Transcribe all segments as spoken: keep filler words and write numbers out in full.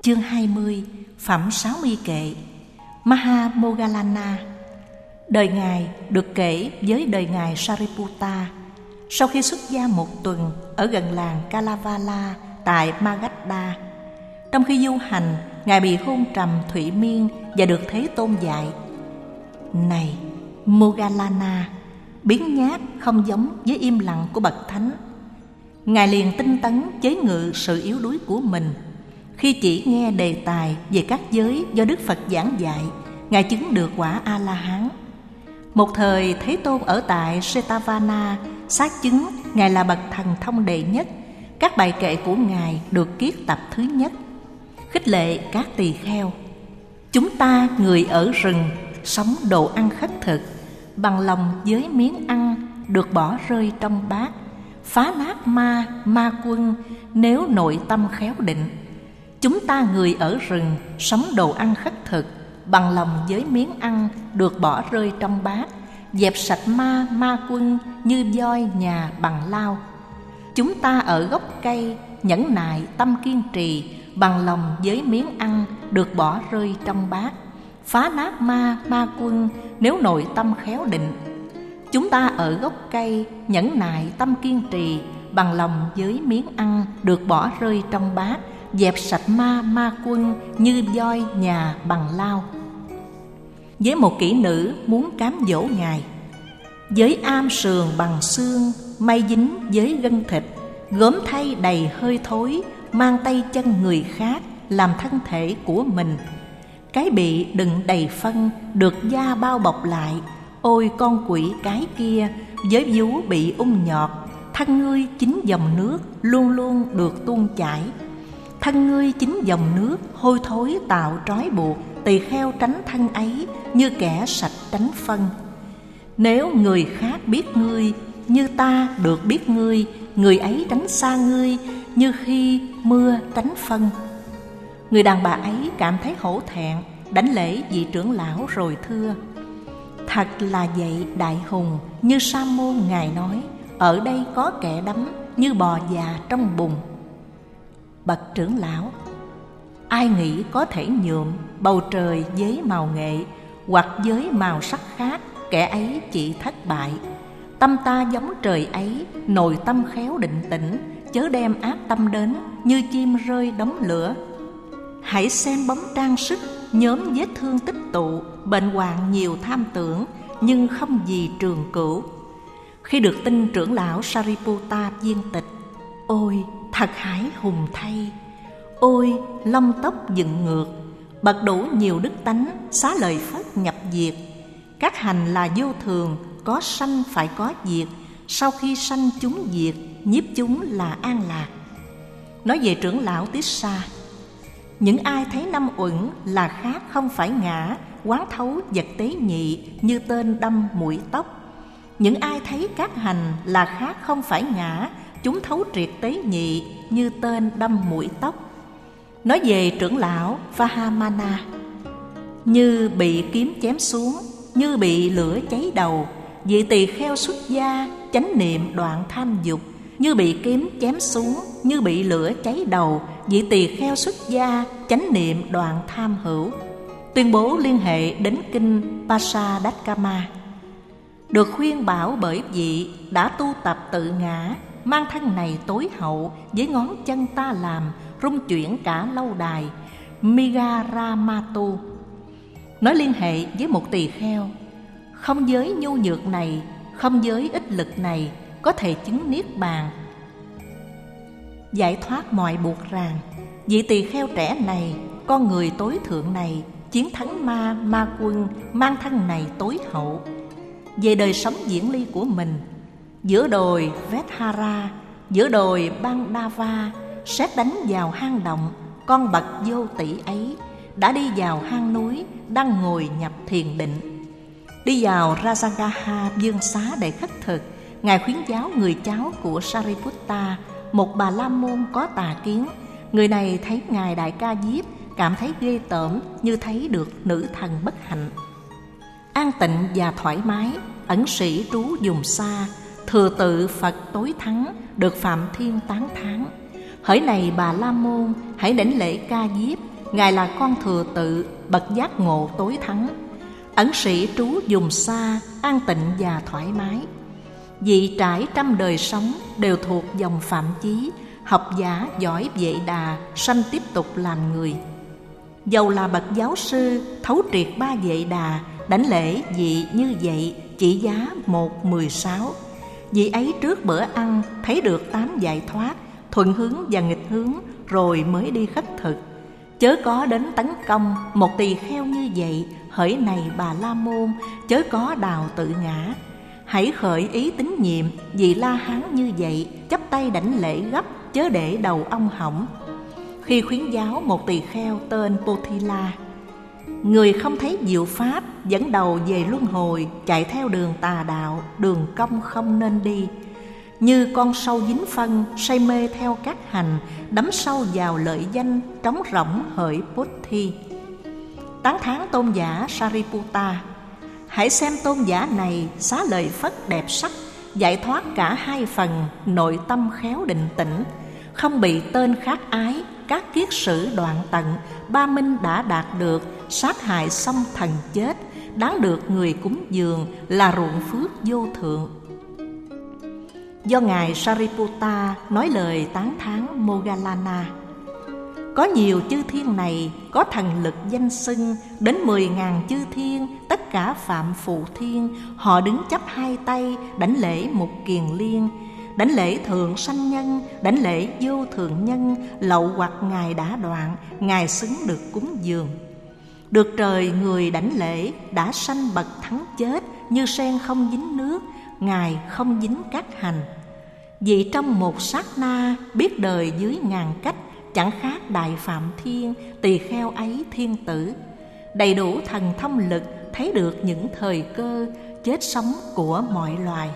Chương hai mươi, Phẩm sáu mươi kệ. Mahamoggallana. Đời Ngài được kể với đời Ngài Sariputta. Sau khi xuất gia một tuần ở gần làng Kalavala tại Magadha, trong khi du hành, Ngài bị hôn trầm thụy miên và được Thế Tôn dạy: Này Moggallana, biến nhát không giống với im lặng của bậc thánh. Ngài liền tinh tấn chế ngự sự yếu đuối của mình. Khi chỉ nghe đề tài về các giới do Đức Phật giảng dạy, Ngài chứng được quả A-la-hán. Một thời Thế Tôn ở tại Jetavana xác chứng Ngài là bậc thần thông đệ nhất. Các bài kệ của Ngài được kiết tập thứ nhất, khích lệ các tỳ kheo: Chúng ta người ở rừng sống đồ ăn khất thực, bằng lòng với miếng ăn được bỏ rơi trong bát, phá nát ma, ma quân nếu nội tâm khéo định. Chúng ta người ở rừng sống đồ ăn khất thực, bằng lòng với miếng ăn được bỏ rơi trong bát, dẹp sạch ma, ma quân như voi nhà bằng lao. Chúng ta ở gốc cây nhẫn nại tâm kiên trì, bằng lòng với miếng ăn được bỏ rơi trong bát, phá nát ma, ma quân nếu nội tâm khéo định. Chúng ta ở gốc cây nhẫn nại tâm kiên trì, bằng lòng với miếng ăn được bỏ rơi trong bát, dẹp sạch ma, ma quân như voi nhà bằng lao. Với một kỹ nữ muốn cám dỗ Ngài: Với am sườn bằng xương, may dính với gân thịt, gốm thay đầy hơi thối, mang tay chân người khác làm thân thể của mình. Cái bị đựng đầy phân được da bao bọc lại. Ôi con quỷ cái kia, với vú bị ung nhọt, thân ngươi chính dòng nước luôn luôn được tuôn chảy. Thân ngươi chính dòng nước hôi thối tạo trói buộc, tỳ kheo tránh thân ấy như kẻ sạch tránh phân. Nếu người khác biết ngươi như ta được biết ngươi, người ấy tránh xa ngươi như khi mưa tránh phân. Người đàn bà ấy cảm thấy hổ thẹn, đảnh lễ vị trưởng lão rồi thưa: Thật là vậy đại hùng, như Sa môn Ngài nói, ở đây có kẻ đắm như bò già trong bùn. Bậc trưởng lão: Ai nghĩ có thể nhuộm bầu trời với màu nghệ, hoặc với màu sắc khác, kẻ ấy chỉ thất bại. Tâm ta giống trời ấy, nội tâm khéo định tĩnh, chớ đem ác tâm đến như chim rơi đống lửa. Hãy xem bóng trang sức, nhóm vết thương tích tụ, bệnh hoạn nhiều tham tưởng, nhưng không gì trường cửu. Khi được tin trưởng lão Sariputta viên tịch: Ôi thật hải hùng thay! Ôi lông tóc dựng ngược, bậc đủ nhiều đức tánh, xá lời phất nhập diệt. Các hành là vô thường, có sanh phải có diệt, sau khi sanh chúng diệt, nhiếp chúng là an lạc. Nói về trưởng lão Tissa: Những ai thấy năm uẩn là khác không phải ngã, quán thấu vật tế nhị như tên đâm mũi tóc. Những ai thấy các hành là khác không phải ngã, chúng thấu triệt tế nhị như tên đâm mũi tóc. Nói về trưởng lão Vahamana: Như bị kiếm chém xuống, như bị lửa cháy đầu, vị tỳ kheo xuất gia chánh niệm đoạn tham dục. Như bị kiếm chém xuống, như bị lửa cháy đầu, vị tỳ kheo xuất gia chánh niệm đoạn tham hữu. Tuyên bố liên hệ đến kinh Pasadakama. Được khuyên bảo bởi vị đã tu tập tự ngã, mang thân này tối hậu, với ngón chân ta làm rung chuyển cả lâu đài, Migaramatu. Nói liên hệ với một tỳ kheo: Không giới nhu nhược này, không giới ích lực này có thể chứng niết bàn, giải thoát mọi buộc ràng. Vị tỳ kheo trẻ này, con người tối thượng này, chiến thắng ma, ma quân, mang thân này tối hậu. Về đời sống diễn ly của mình, giữa đồi Vethara, giữa đồi Bandava, sét đánh vào hang động, con bậc vô tỷ ấy đã đi vào hang núi, đang ngồi nhập thiền định. Đi vào Rajagaha vương xá để khất thực, Ngài khuyến giáo người cháu của Sariputta, một bà la môn có tà kiến. Người này thấy Ngài Đại Ca Diếp, cảm thấy ghê tởm như thấy được nữ thần bất hạnh. An tịnh và thoải mái, ẩn sĩ trú vùng xa, thừa tự Phật tối thắng, được Phạm Thiên tán thán. Hỡi này bà la môn, hãy đảnh lễ Ca Diếp, Ngài là con thừa tự, bậc giác ngộ tối thắng. Ẩn sĩ trú vùng xa, an tịnh và thoải mái. Vị trải trăm đời sống đều thuộc dòng Phạm Chí, học giả giỏi Vệ Đà, sanh tiếp tục làm người. Dầu là bậc giáo sư, thấu triệt ba Vệ Đà, đảnh lễ vị như vậy chỉ giá một mười sáu. Vị ấy trước bữa ăn thấy được tám giải thoát, thuận hướng và nghịch hướng, rồi mới đi khất thực. Chớ có đến tấn công một tỳ kheo như vậy, hỡi này Bà La Môn, chớ có đào tự ngã. Hãy khởi ý tín nhiệm vì La Hán như vậy, chắp tay đảnh lễ gấp, chớ để đầu ông hỏng. Khi khuyến giáo một tỳ kheo tên Pothila, người không thấy diệu pháp, dẫn đầu về luân hồi, chạy theo đường tà đạo, đường cong không nên đi. Như con sâu dính phân, say mê theo các hành, đắm sâu vào lợi danh, trống rỗng hỡi Pothi. Tán thán tôn giả Sariputta. Hãy xem tôn giả này xá lời phất đẹp sắc, giải thoát cả hai phần, nội tâm khéo định tĩnh, không bị tên khát ái, các kiết sử đoạn tận, ba minh đã đạt được, sát hại xong thần chết, đáng được người cúng dường, là ruộng phước vô thượng. Do Ngài Sariputta nói lời tán thán Moggallana. Có nhiều chư thiên này có thần lực danh xưng, đến mười ngàn chư thiên, tất cả phạm phụ thiên, họ đứng chắp hai tay, đảnh lễ Mục Kiền Liên, đảnh lễ thượng sanh nhân, đảnh lễ vô thượng nhân, lậu hoặc Ngài đã đoạn, Ngài xứng được cúng dường. Được trời người đảnh lễ, đã sanh bậc thắng chết, như sen không dính nước, Ngài không dính các hành. Vì trong một sát na, biết đời dưới ngàn cách, chẳng khác Đại Phạm Thiên, tỳ kheo ấy thiên tử. Đầy đủ thần thông lực, thấy được những thời cơ, chết sống của mọi loài.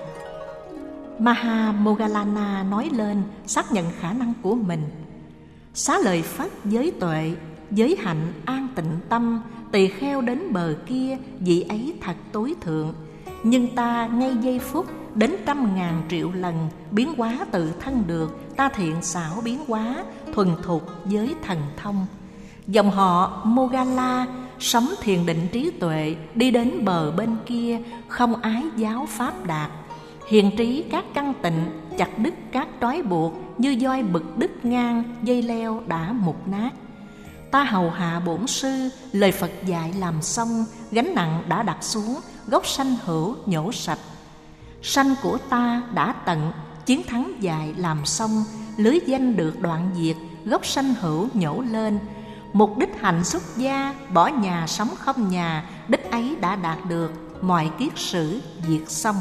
Maha Moggallana nói lên, xác nhận khả năng của mình. Xá lời phất giới tuệ, giới hạnh an tịnh tâm, tỳ kheo đến bờ kia, vị ấy thật tối thượng. Nhưng ta ngay giây phút, đến trăm ngàn triệu lần, biến hóa tự thân được, ta thiện xảo biến hóa, thuần thục với thần thông. Dòng họ Moggalla, sống thiền định trí tuệ, đi đến bờ bên kia, không ái giáo pháp đạt. Hiền trí các căn tịnh, chặt đứt các trói buộc, như voi bực đứt ngang, dây leo đã mục nát. Ta hầu hạ bổn sư, lời Phật dạy làm xong, gánh nặng đã đặt xuống, gốc sanh hữu nhổ sạch. Sanh của ta đã tận, chiến thắng dạy làm xong, lưới danh được đoạn diệt, gốc sanh hữu nhổ lên. Mục đích hạnh xuất gia, bỏ nhà sống không nhà, đích ấy đã đạt được, mọi kiết sử diệt xong.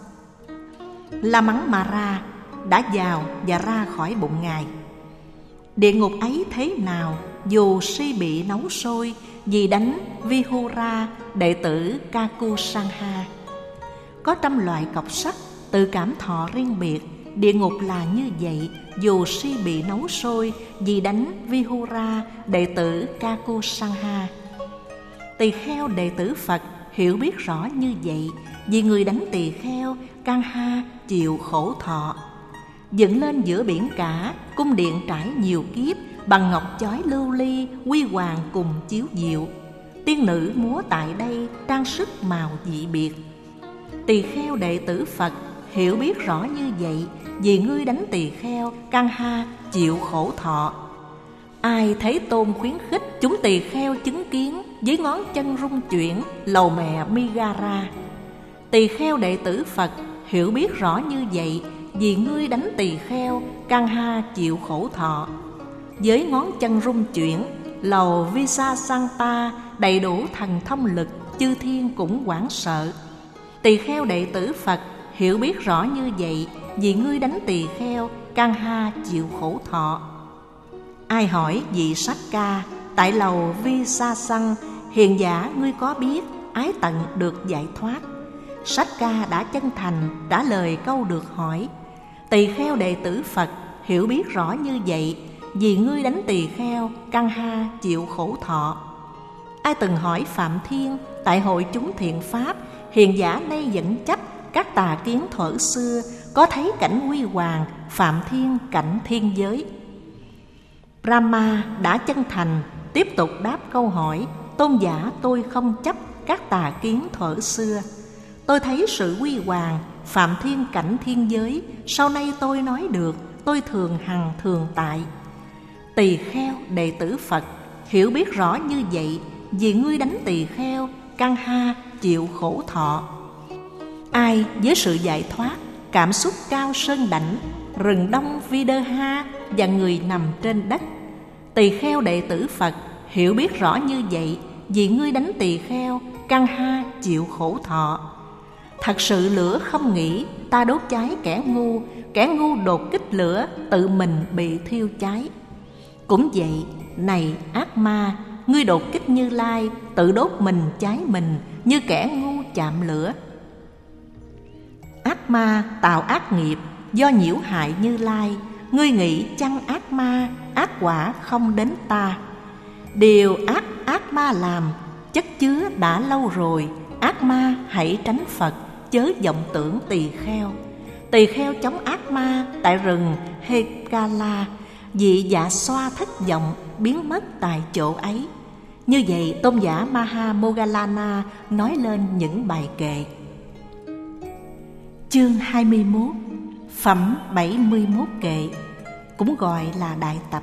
La Mắng Ma Ra đã vào và ra khỏi bụng Ngài. Địa ngục ấy thế nào, dù si bị nấu sôi, vì đánh Vihura, đệ tử Kakusangha. Có trăm loại cọc sắt, tự cảm thọ riêng biệt. Địa ngục là như vậy, dù si bị nấu sôi, vì đánh Vihura, đệ tử Kakusangha. Tỳ kheo đệ tử Phật hiểu biết rõ như vậy, vì người đánh tỳ kheo Kanha chịu khổ thọ. Dựng lên giữa biển cả, cung điện trải nhiều kiếp, bằng ngọc chói lưu ly, huy hoàng cùng chiếu diệu. Tiên nữ múa tại đây, trang sức màu dị biệt. Tỳ kheo đệ tử Phật hiểu biết rõ như vậy, vì ngươi đánh tỳ kheo Kanha chịu khổ thọ. Ai thấy tôn khuyến khích, chúng tỳ kheo chứng kiến, với ngón chân rung chuyển, lầu mẹ Migara. Tỳ kheo đệ tử Phật hiểu biết rõ như vậy, vì ngươi đánh tỳ kheo Kanha chịu khổ thọ. Với ngón chân rung chuyển, lầu Visasanta đầy đủ thần thông lực, chư thiên cũng hoảng sợ. Tỳ kheo đệ tử Phật hiểu biết rõ như vậy, vì ngươi đánh tỳ kheo Kanha chịu khổ thọ. Ai hỏi vị Sakka, tại lầu Visasang, hiền giả ngươi có biết, ái tận được giải thoát. Sakka đã chân thành trả lời câu được hỏi. Tỳ kheo đệ tử Phật hiểu biết rõ như vậy, vì ngươi đánh tỳ kheo Kanha chịu khổ thọ. Ai từng hỏi Phạm Thiên, tại hội chúng thiện pháp, hiền giả nay vẫn chấp các tà kiến thuở xưa, có thấy cảnh huy hoàng, Phạm Thiên cảnh thiên giới. Brahma đã chân thành tiếp tục đáp câu hỏi: tôn giả, tôi không chấp các tà kiến thuở xưa. Tôi thấy sự huy hoàng, phạm thiên cảnh thiên giới, sau này tôi nói được, tôi thường hằng thường tại. Tỳ kheo đệ tử Phật, hiểu biết rõ như vậy, vì ngươi đánh tỳ kheo, căn ha chịu khổ thọ. Ai với sự giải thoát, cảm xúc cao sơn đảnh, rừng đông Videha và người nằm trên đất. Tỳ kheo đệ tử Phật, hiểu biết rõ như vậy, vì ngươi đánh tỳ kheo, căn ha chịu khổ thọ. Thật sự lửa không nghĩ, ta đốt cháy kẻ ngu, kẻ ngu đột kích lửa, tự mình bị thiêu cháy. Cũng vậy, này ác ma, ngươi đột kích Như Lai, tự đốt mình cháy mình, như kẻ ngu chạm lửa. Ác ma tạo ác nghiệp, do nhiễu hại Như Lai, ngươi nghĩ chăng ác ma, ác quả không đến ta. Điều ác ác ma làm, chất chứa đã lâu rồi, ác ma hãy tránh Phật, chớ vọng tưởng tỳ kheo. Tỳ kheo chống ác ma tại rừng Hekala, vị dạ xoa thất vọng biến mất tại chỗ ấy. Như vậy tôn giả Maha Moggallana nói lên những bài kệ. Chương hai mươi mốt, phẩm bảy mươi mốt kệ, cũng gọi là đại tập.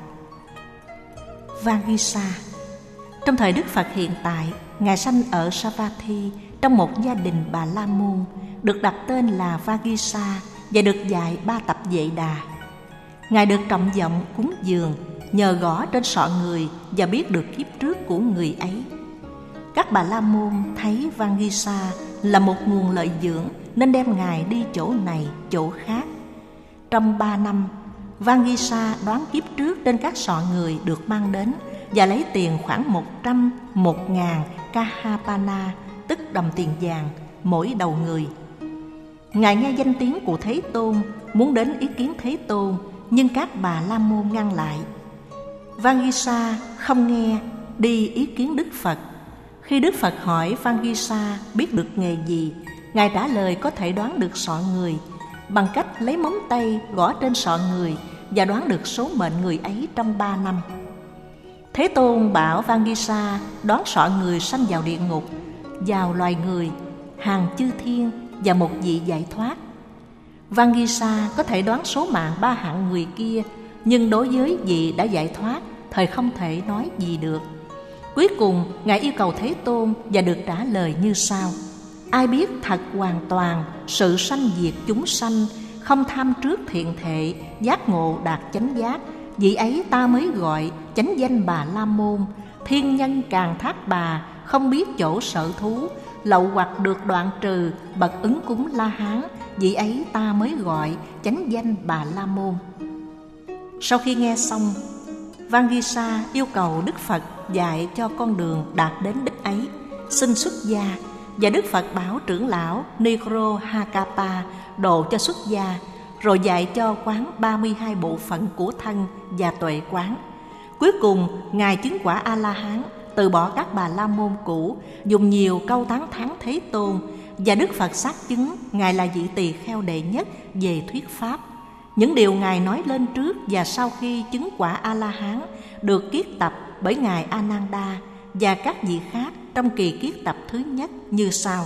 Vagisa. Trong thời Đức Phật hiện tại, Ngài sanh ở Savatthi trong một gia đình Bà La Môn, được đặt tên là Vagisa và được dạy ba tập Vệ Đà. Ngài được trọng vọng cúng dường nhờ gõ trên sọ người và biết được kiếp trước của người ấy. Các Bà La Môn thấy Vagisa là một nguồn lợi dưỡng nên đem Ngài đi chỗ này chỗ khác. Trong ba năm, Vagisa đoán kiếp trước trên các sọ người được mang đến và lấy tiền khoảng một trăm, một ngàn Kahapana, tức đồng tiền vàng, mỗi đầu người. Ngài nghe danh tiếng của Thế Tôn, muốn đến ý kiến Thế Tôn, nhưng các Bà La Môn ngăn lại. Vagisa không nghe, đi ý kiến Đức Phật. Khi Đức Phật hỏi Vagisa biết được nghề gì, Ngài trả lời có thể đoán được sọ người bằng cách lấy móng tay gõ trên sọ người và đoán được số mệnh người ấy trong ba năm. Thế Tôn bảo Vagisa đoán sọ người sanh vào địa ngục, vào loài người, hàng chư thiên và một vị giải thoát. Vagisa có thể đoán số mạng ba hạng người kia, nhưng đối với vị đã giải thoát, thời không thể nói gì được. Cuối cùng, Ngài yêu cầu Thế Tôn và được trả lời như sau: ai biết thật hoàn toàn sự sanh diệt chúng sanh, không tham trước thiện thệ, giác ngộ đạt chánh giác, vị ấy ta mới gọi chánh danh Bà La Môn. Thiên nhân càng thác bà, không biết chỗ sở thú, lậu hoặc được đoạn trừ, bậc ứng cúng La Hán, vị ấy ta mới gọi chánh danh Bà La Môn. Sau khi nghe xong, Vagisa yêu cầu Đức Phật dạy cho con đường đạt đến đích ấy, xin xuất gia. Và Đức Phật bảo trưởng lão Nigrohakapa độ cho xuất gia, rồi dạy cho quán ba mươi hai bộ phận của thân và tuệ quán. Cuối cùng, Ngài chứng quả A-la-hán, từ bỏ các Bà La Môn cũ, dùng nhiều câu tán thán Thế Tôn, và Đức Phật xác chứng Ngài là vị tỳ kheo đệ nhất về thuyết pháp. Những điều Ngài nói lên trước và sau khi chứng quả A-la-hán được kiết tập bởi Ngài Ananda và các vị khác trong kỳ kiết tập thứ nhất như sau.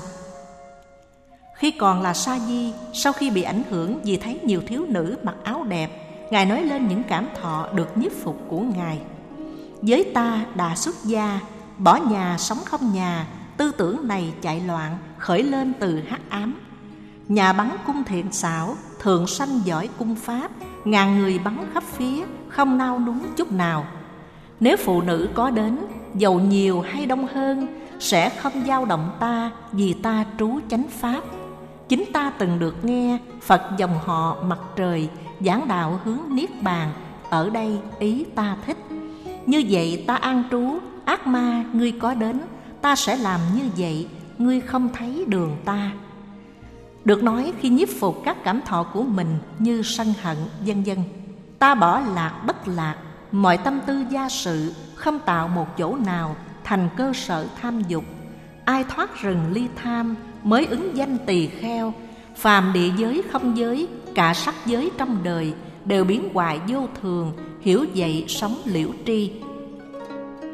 Khi còn là sa di, sau khi bị ảnh hưởng vì thấy nhiều thiếu nữ mặc áo đẹp, Ngài nói lên những cảm thọ được nhiếp phục của Ngài. Với ta đã xuất gia, bỏ nhà sống không nhà, tư tưởng này chạy loạn, khởi lên từ hắc ám. Nhà bắn cung thiện xảo, thượng sanh giỏi cung pháp, ngàn người bắn khắp phía, không nao núng chút nào. Nếu phụ nữ có đến, dầu nhiều hay đông hơn, sẽ không dao động ta, vì ta trú chánh pháp. Chính ta từng được nghe Phật dòng họ mặt trời giảng đạo hướng niết bàn, ở đây ý ta thích. Như vậy ta an trú, ác ma ngươi có đến, ta sẽ làm như vậy, ngươi không thấy đường ta. Được nói khi nhiếp phục các cảm thọ của mình như sân hận, vân vân. Ta bỏ lạc bất lạc, mọi tâm tư gia sự, không tạo một chỗ nào thành cơ sở tham dục. Ai thoát rừng ly tham mới ứng danh tỳ kheo. Phàm địa giới không giới, cả sắc giới trong đời đều biến hoại vô thường, hiểu vậy sống liễu tri.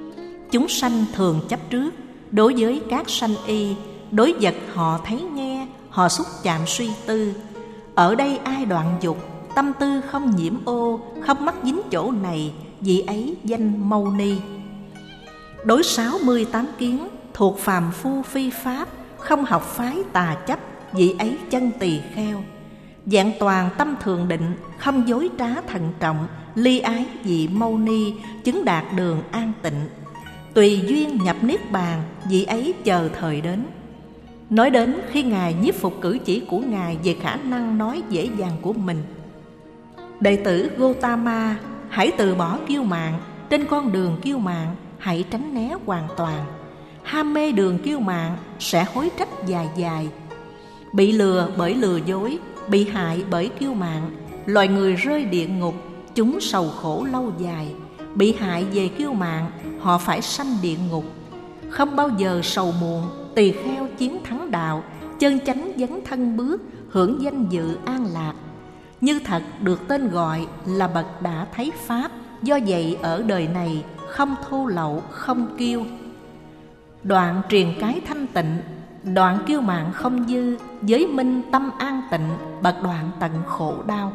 Chúng sanh thường chấp trước. Đối với các sanh y, đối vật họ thấy nghe, họ xúc chạm suy tư. Ở đây ai đoạn dục, tâm tư không nhiễm ô, không mắc dính chỗ này, vị ấy danh Mâu Ni. Đối sáu mươi tám kiến, thuộc phàm phu phi pháp, không học phái tà chấp, vị ấy chân tỳ kheo. Vẹn toàn tâm thường định, không dối trá thận trọng, ly ái vị Mâu Ni, chứng đạt đường an tịnh. Tùy duyên nhập niết bàn, vị ấy chờ thời đến. Nói đến khi Ngài nhiếp phục cử chỉ của Ngài về khả năng nói dễ dàng của mình. Đệ tử Gotama, hãy từ bỏ kiêu mạn, trên con đường kiêu mạn hãy tránh né hoàn toàn. Ham mê đường kiêu mạn sẽ hối trách dài dài. Bị lừa bởi lừa dối, bị hại bởi kiêu mạn, loài người rơi địa ngục, chúng sầu khổ lâu dài. Bị hại về kiêu mạn, họ phải sanh địa ngục. Không bao giờ sầu muộn, tỳ kheo chiến thắng đạo, chân chánh dấn thân bước, hưởng danh dự an lạc. Như thật được tên gọi là bậc đã thấy Pháp, do vậy ở đời này không thô lậu, không kiêu. Đoạn truyền cái thanh tịnh, đoạn kiêu mạn không dư, giới minh tâm an tịnh, bậc đoạn tận khổ đau.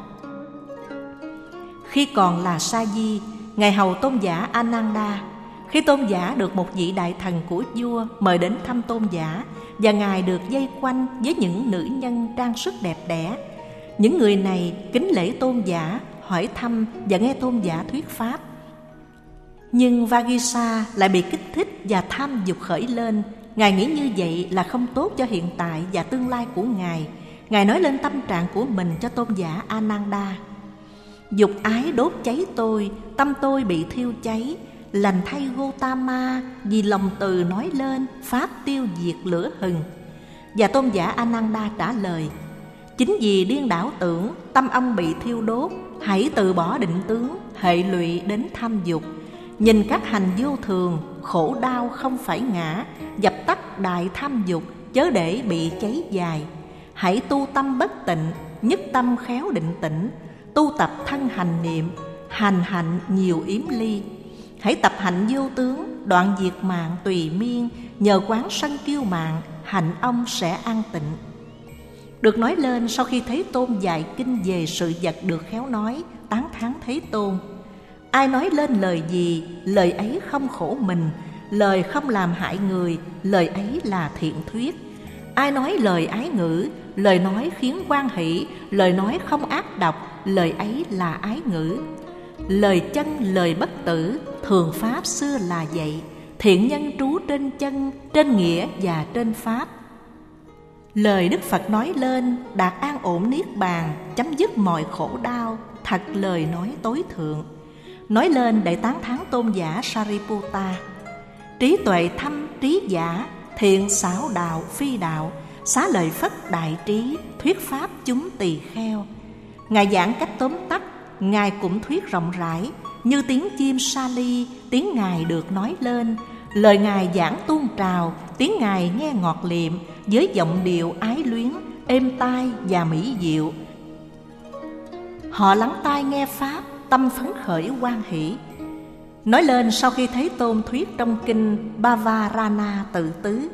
Khi còn là sa di, Ngài hầu tôn giả Ananda. Khi tôn giả được một vị đại thần của vua mời đến thăm tôn giả, và Ngài được vây quanh với những nữ nhân trang sức đẹp đẽ. Những người này kính lễ tôn giả, hỏi thăm và nghe tôn giả thuyết pháp. Nhưng Vagisa lại bị kích thích và tham dục khởi lên. Ngài nghĩ như vậy là không tốt cho hiện tại và tương lai của Ngài. Ngài nói lên tâm trạng của mình cho tôn giả Ananda. Dục ái đốt cháy tôi, tâm tôi bị thiêu cháy. Lành thay Gotama, vì lòng từ nói lên, pháp tiêu diệt lửa hừng. Và tôn giả Ananda trả lời: chính vì điên đảo tưởng, tâm ông bị thiêu đốt. Hãy từ bỏ định tướng, hệ lụy đến tham dục. Nhìn các hành vô thường, khổ đau không phải ngã. Dập tắt đại tham dục, chớ để bị cháy dài. Hãy tu tâm bất tịnh, nhất tâm khéo định tĩnh. Tu tập thân hành niệm, hành hạnh nhiều yếm ly. Hãy tập hạnh vô tướng, đoạn diệt mạng tùy miên. Nhờ quán sân kiêu mạn, hạnh ông sẽ an tịnh. Được nói lên sau khi Thế Tôn dạy kinh về sự vật được khéo nói, tán thán Thế Tôn. Ai nói lên lời gì, lời ấy không khổ mình. Lời không làm hại người, lời ấy là thiện thuyết. Ai nói lời ái ngữ, lời nói khiến hoan hỷ. Lời nói không ác độc, lời ấy là ái ngữ. Lời chân lời bất tử, thường pháp xưa là vậy. Thiện nhân trú trên chân, trên nghĩa và trên pháp. Lời Đức Phật nói lên, đạt an ổn niết bàn, chấm dứt mọi khổ đau. Thật lời nói tối thượng. Nói lên để tán thán tôn giả Sariputta. Trí tuệ thâm trí giả, thiện xảo đạo phi đạo. Xá lợi Phất đại trí, thuyết pháp chúng tỳ kheo. Ngài giảng cách tóm tắt, Ngài cũng thuyết rộng rãi. Như tiếng chim sa ly, tiếng Ngài được nói lên. Lời Ngài giảng tuôn trào, tiếng Ngài nghe ngọt liệm. Với giọng điệu ái luyến, êm tai và mỹ diệu. Họ lắng tai nghe pháp, tâm phấn khởi hoan hỷ. Nói lên sau khi Thế Tôn thuyết trong kinh Bavarana tự tứ.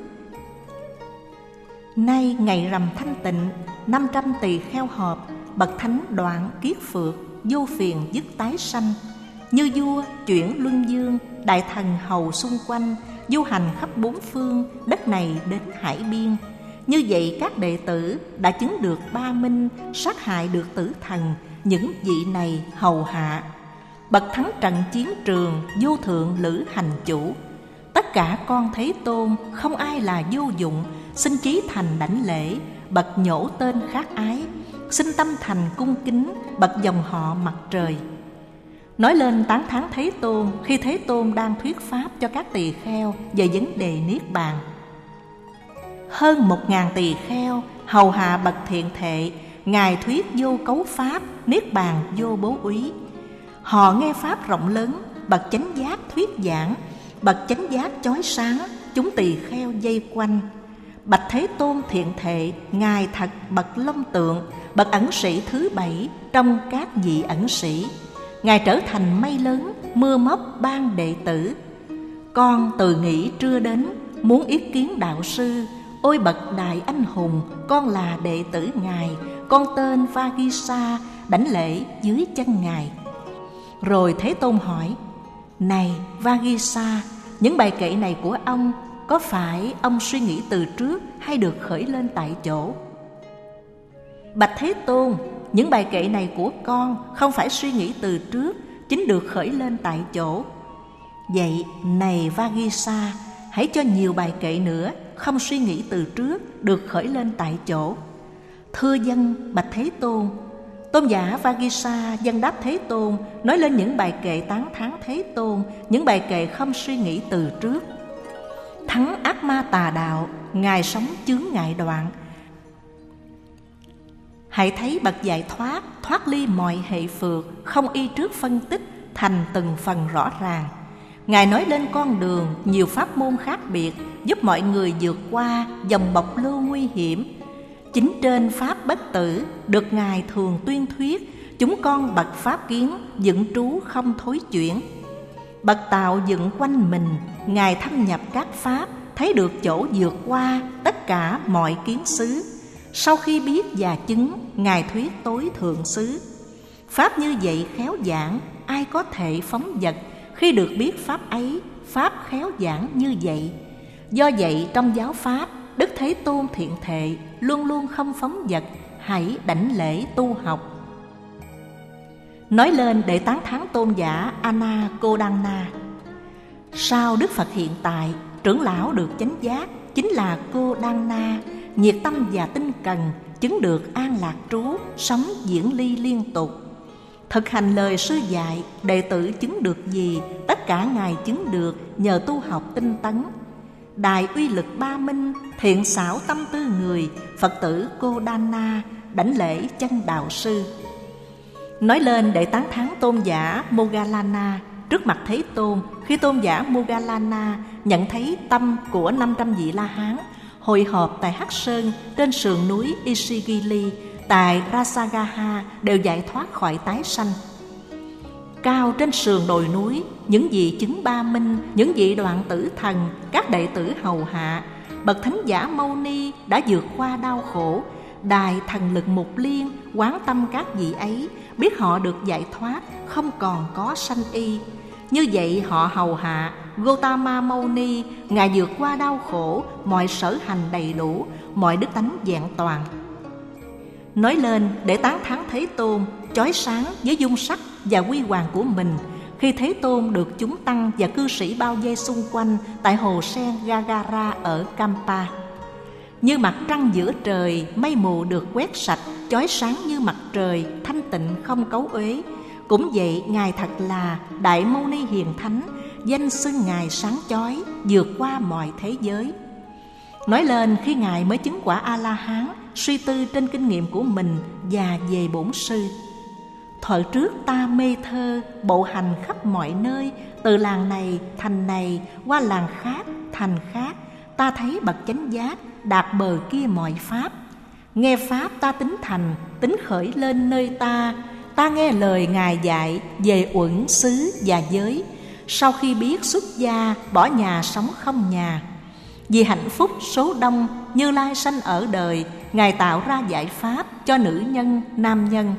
Nay ngày rằm thanh tịnh, năm trăm tỳ kheo họp. Bậc thánh đoạn kiết phược, vô phiền dứt tái sanh. Như vua chuyển luân dương, đại thần hầu xung quanh. Du hành khắp bốn phương, đất này đến hải biên. Như vậy các đệ tử đã chứng được ba minh, sát hại được tử thần. Những vị này hầu hạ. Bậc thắng trận chiến trường, vô thượng lữ hành chủ. Tất cả con Thế Tôn, không ai là vô dụng. Xin chí thành đảnh lễ, bậc nhổ tên khác ái. Xin tâm thành cung kính, bậc dòng họ mặt trời. Nói lên tán thán Thế Tôn khi Thế Tôn đang thuyết pháp cho các tỳ kheo về vấn đề niết bàn. Hơn một ngàn tỳ kheo hầu hạ bậc thiện thệ. Ngài thuyết vô cấu pháp, niết bàn vô bố úy. Họ nghe pháp rộng lớn, bậc chánh giác thuyết giảng. Bậc chánh giác chói sáng, chúng tỳ kheo vây quanh. Bạch Thế Tôn thiện thệ, Ngài thật bậc long tượng, bậc ẩn sĩ thứ bảy trong các vị ẩn sĩ. Ngài trở thành mây lớn, mưa móc ban đệ tử. Con từ nghỉ trưa đến, muốn yết kiến đạo sư. Ôi bậc đại anh hùng, con là đệ tử Ngài, con tên Vagisa, đảnh lễ dưới chân Ngài. Rồi Thế Tôn hỏi: Này Vagisa, những bài kệ này của ông có phải ông suy nghĩ từ trước hay được khởi lên tại chỗ? Bạch Thế Tôn, những bài kệ này của con không phải suy nghĩ từ trước, chính được khởi lên tại chỗ. Vậy này Vagisa, hãy cho nhiều bài kệ nữa, không suy nghĩ từ trước, được khởi lên tại chỗ. Thưa dân bạch Thế Tôn. Tôn giả Vagisa dâng đáp Thế Tôn, nói lên những bài kệ tán thán Thế Tôn, những bài kệ không suy nghĩ từ trước. Thắng ác ma tà đạo, Ngài sống chướng ngại đoạn. Hãy thấy bậc giải thoát, thoát ly mọi hệ phược, không y trước phân tích, thành từng phần rõ ràng. Ngài nói lên con đường, nhiều pháp môn khác biệt, giúp mọi người vượt qua dòng bộc lưu nguy hiểm. Chính trên pháp bất tử, được Ngài thường tuyên thuyết, chúng con bậc pháp kiến, dựng trú không thối chuyển. Bậc tạo dựng quanh mình, Ngài thâm nhập các pháp, thấy được chỗ vượt qua tất cả mọi kiến xứ. Sau khi biết và chứng, Ngài thuyết tối thượng xứ. Pháp như vậy khéo giảng, ai có thể phóng dật. Khi được biết pháp ấy, pháp khéo giảng như vậy. Do vậy trong giáo pháp, Đức Thế Tôn thiện thệ, luôn luôn không phóng dật, hãy đảnh lễ tu học. Nói lên để tán thán tôn giả Anakodana. Sau Đức Phật hiện tại, trưởng lão được chánh giác, chính là Kodana, nhiệt tâm và tinh cần, chứng được an lạc trú, sống diễn ly liên tục. Thực hành lời sư dạy, đệ tử chứng được gì, tất cả Ngài chứng được nhờ tu học tinh tấn. Đại uy lực ba minh, thiện xảo tâm tư người, Phật tử Kodana, đảnh lễ chân đạo sư. Nói lên để tán thán tôn giả Moggallana trước mặt Thế Tôn, khi tôn giả Moggallana nhận thấy tâm của năm trăm vị La Hán hội họp tại Hắc Sơn trên sườn núi Ishigili tại Rasagaha đều giải thoát khỏi tái sanh. Cao trên sườn đồi núi, những vị chứng ba minh, những vị đoạn tử thần, các đệ tử hầu hạ, bậc thánh giả Mâu Ni đã vượt qua đau khổ. Đài thần lực Mục Liên quán tâm các vị ấy, biết họ được giải thoát, không còn có sanh y. Như vậy họ hầu hạ Gotama Mâu Ni, Ngài vượt qua đau khổ, mọi sở hành đầy đủ, mọi đức tánh vẹn toàn. Nói lên để tán thán Thế Tôn, chói sáng với dung sắc và huy hoàng của mình, khi Thế Tôn được chúng tăng và cư sĩ bao vây xung quanh tại hồ sen Gagara ở Kampa. Như mặt trăng giữa trời, mây mù được quét sạch, chói sáng như mặt trời, thanh tịnh không cấu uế. Cũng vậy, Ngài thật là Đại Mâu Ni Hiền Thánh, danh xưng Ngài sáng chói, vượt qua mọi thế giới. Nói lên khi Ngài mới chứng quả A-la-hán, suy tư trên kinh nghiệm của mình và về bổn sư. Thuở trước ta mê thơ, bộ hành khắp mọi nơi, từ làng này thành này, qua làng khác thành khác. Ta thấy bậc chánh giác, đạt bờ kia mọi pháp. Nghe pháp ta tính thành, tính khởi lên nơi ta. Ta nghe lời Ngài dạy về uẩn xứ và giới. Sau khi biết xuất gia, bỏ nhà sống không nhà. Vì hạnh phúc số đông, Như Lai sanh ở đời, Ngài tạo ra giải pháp cho nữ nhân, nam nhân.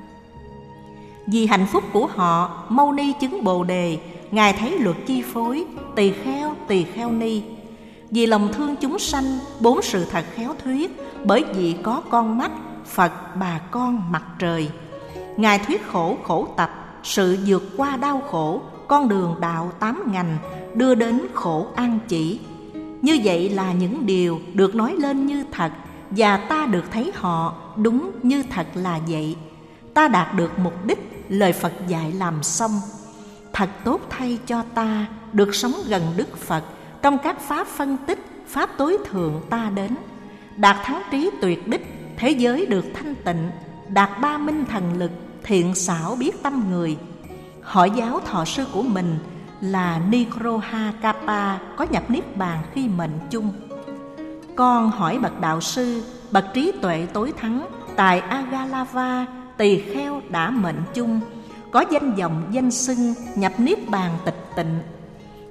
Vì hạnh phúc của họ, Mâu Ni chứng Bồ Đề, Ngài thấy luật chi phối, tỳ kheo, tỳ kheo ni. Vì lòng thương chúng sanh, bốn sự thật khéo thuyết, bởi vì có con mắt, Phật bà con mặt trời. Ngài thuyết khổ khổ tập, sự vượt qua đau khổ, con đường đạo tám ngành, đưa đến khổ an chỉ. Như vậy là những điều được nói lên như thật, và ta được thấy họ đúng như thật là vậy. Ta đạt được mục đích, lời Phật dạy làm xong. Thật tốt thay cho ta được sống gần Đức Phật, trong các pháp phân tích, pháp tối thượng ta đến. Đạt thắng trí tuyệt đích, thế giới được thanh tịnh, đạt ba minh thần lực, thiện xảo biết tâm người. Hỏi giáo thọ sư của mình là Nikroha Kappa có nhập niết bàn khi mệnh chung. Con hỏi bậc đạo sư, bậc trí tuệ tối thắng, tại Agalava, tỳ kheo đã mệnh chung, có danh vọng danh xưng nhập niết bàn tịch tịnh.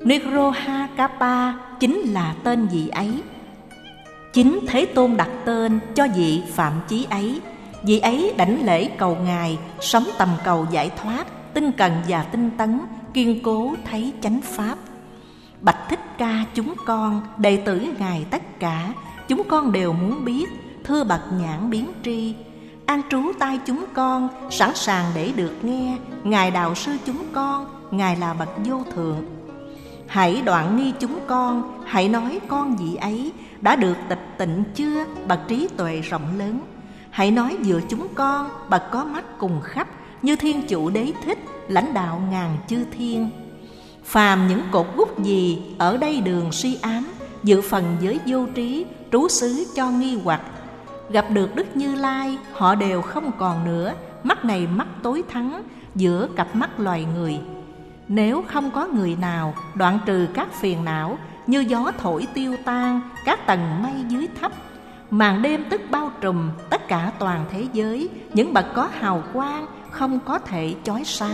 Nirohakapa chính là tên vị ấy. Chính Thế Tôn đặt tên cho vị phạm chí ấy. Vị ấy đảnh lễ cầu Ngài, sống tầm cầu giải thoát, tinh cần và tinh tấn, kiên cố thấy chánh pháp. Bạch Thích Ca chúng con, đệ tử Ngài tất cả, chúng con đều muốn biết, thưa bậc nhãn biến tri. An trú tai chúng con, sẵn sàng để được nghe. Ngài đạo sư chúng con, Ngài là bậc vô thượng. Hãy đoạn nghi chúng con, hãy nói con vị ấy đã được tịch tịnh chưa, bậc trí tuệ rộng lớn. Hãy nói vừa chúng con, bậc có mắt cùng khắp, như thiên chủ đế thích, lãnh đạo ngàn chư thiên. Phàm những cột gút gì ở đây đường suy ám, dự phần với vô trí, trú xứ cho nghi hoặc. Gặp được Đức Như Lai, họ đều không còn nữa, mắt này mắt tối thắng giữa cặp mắt loài người. Nếu không có người nào đoạn trừ các phiền não, như gió thổi tiêu tan các tầng mây dưới thấp, màn đêm tức bao trùm tất cả toàn thế giới, những bậc có hào quang không có thể chói sáng.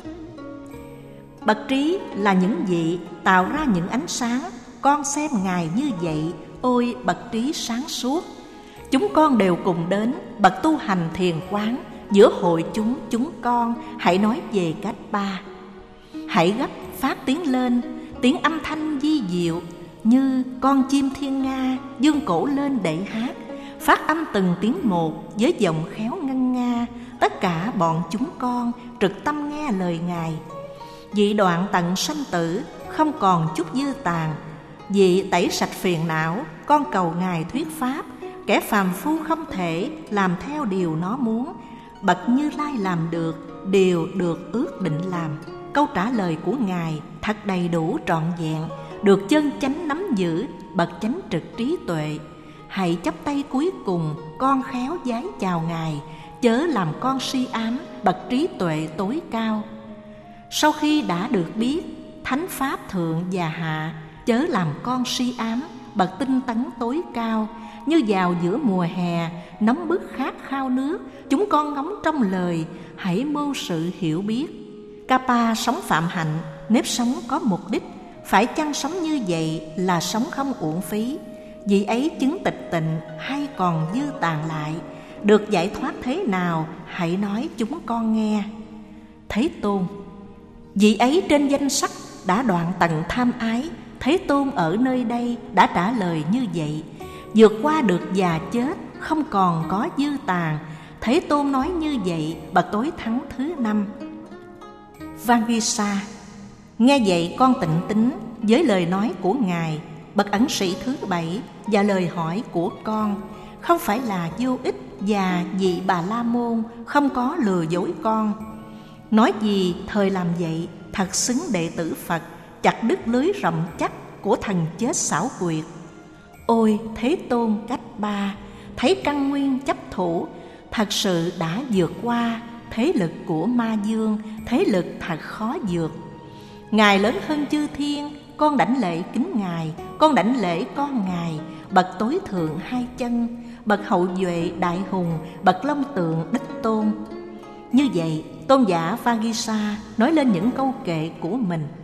Bậc trí là những vị tạo ra những ánh sáng, con xem Ngài như vậy, ôi bậc trí sáng suốt. Chúng con đều cùng đến bậc tu hành thiền quán, giữa hội chúng chúng con hãy nói về cách ba. Hãy gấp phát tiếng lên, tiếng âm thanh vi diệu, như con chim thiên nga dương cổ lên để hát, phát âm từng tiếng một với giọng khéo ngân nga. Tất cả bọn chúng con trực tâm nghe lời Ngài. Vị đoạn tận sanh tử, không còn chút dư tàn. Vị tẩy sạch phiền não, con cầu Ngài thuyết pháp. Kẻ phàm phu không thể làm theo điều nó muốn, bậc Như Lai làm được điều được ước định làm. Câu trả lời của Ngài thật đầy đủ trọn vẹn, được chân chánh nắm giữ bậc chánh trực trí tuệ. Hãy chắp tay cuối cùng, con khéo vái chào Ngài, chớ làm con si ám bậc trí tuệ tối cao. Sau khi đã được biết thánh pháp thượng và hạ, chớ làm con si ám bậc tinh tấn tối cao. Như vào giữa mùa hè nóng bức khát khao nước, chúng con ngóng trong lời, hãy mưu sự hiểu biết. Kapa sống phạm hạnh, nếp sống có mục đích. Phải chăng sống như vậy là sống không uổng phí? Vị ấy chứng tịch tịnh hay còn dư tàn lại? Được giải thoát thế nào? Hãy nói chúng con nghe. Thế Tôn, vị ấy trên danh sắc đã đoạn tận tham ái. Thế Tôn ở nơi đây đã trả lời như vậy. Vượt qua được già chết, không còn có dư tàn. Thế Tôn nói như vậy, bậc tối thắng thứ năm. Vangisa, nghe vậy con tịnh tín với lời nói của Ngài, bậc ẩn sĩ thứ bảy, và lời hỏi của con. Không phải là vô ích, và vị Bà La Môn không có lừa dối con. Nói gì thời làm vậy, thật xứng đệ tử Phật, chặt đứt lưới rộng chắc của thần chết xảo quyệt. Ôi Thế Tôn cách ba, thấy căn nguyên chấp thủ, thật sự đã vượt qua thế lực của ma dương, thế lực thật khó vượt. Ngài lớn hơn chư thiên, con đảnh lễ kính Ngài, con đảnh lễ con Ngài, bậc tối thượng hai chân, bậc hậu duệ đại hùng, bậc long tượng đích tôn. Như vậy, tôn giả Vagisa nói lên những câu kệ của mình.